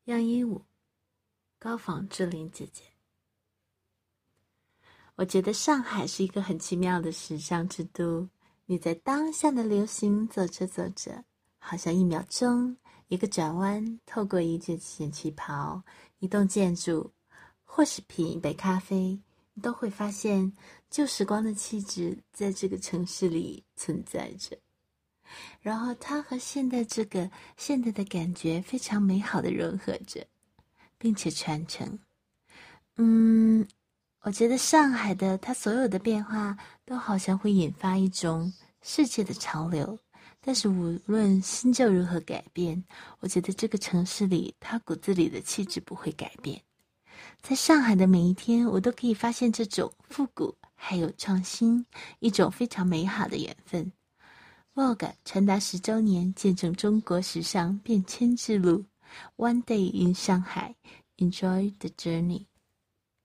杨一武，高仿志玲姐姐。我觉得上海是一个很奇妙的时尚之都，你在当下的流行走着走着，好像一秒钟，一个转弯，透过一件显旗袍，一栋建筑，或是品一杯咖啡，你都会发现旧时光的气质在这个城市里存在着。然后它和现代的感觉非常美好的融合着，并且传承。我觉得上海的它所有的变化都好像会引发一种世界的潮流，但是无论新旧如何改变，我觉得这个城市里它骨子里的气质不会改变。在上海的每一天，我都可以发现这种复古还有创新，一种非常美好的缘分。Vogue 传达10周年，见证中国时尚变迁之路。One day in Shanghai, enjoy the journey.